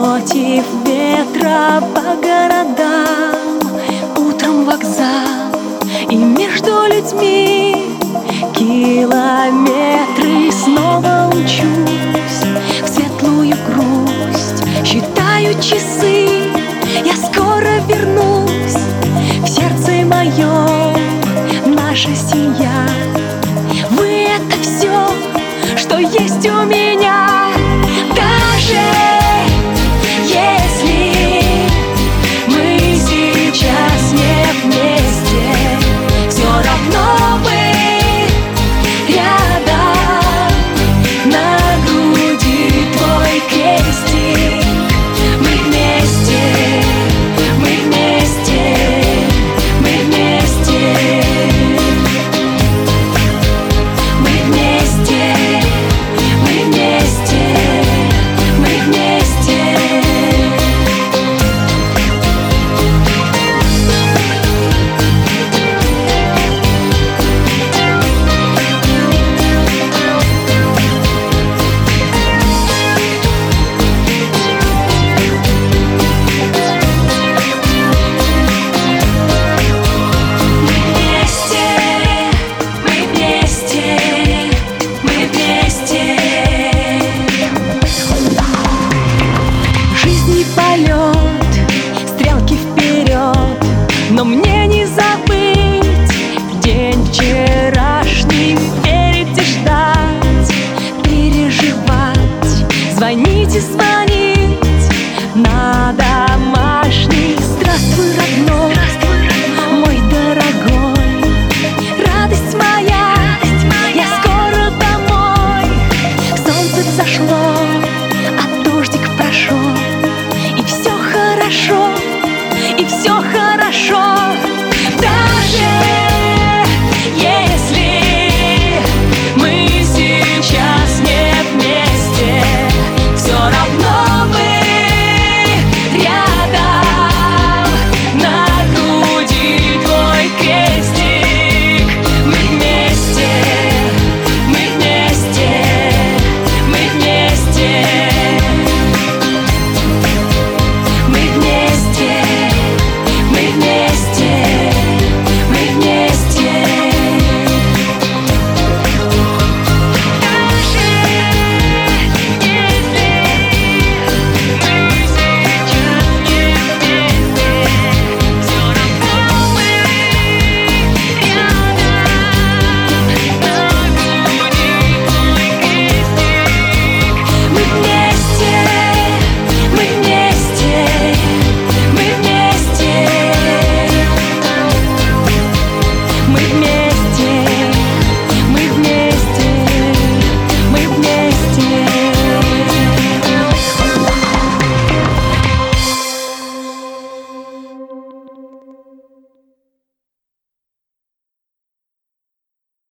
Против ветра по городам, утром вокзал, и между людьми километры. Снова учусь в светлую грусть, считаю часы, я скоро вернусь. В сердце моем наша семья, вы — это все, что есть у меня. Даже если мы сейчас не вместе, все равно мы рядом. На груди твой крестик. Мы вместе, мы вместе, мы вместе, мы вместе, мы вместе, мы вместе. Но мне не забыть день вчерашний, верить и ждать, переживать, звонить и звонить на домашний. Здравствуй,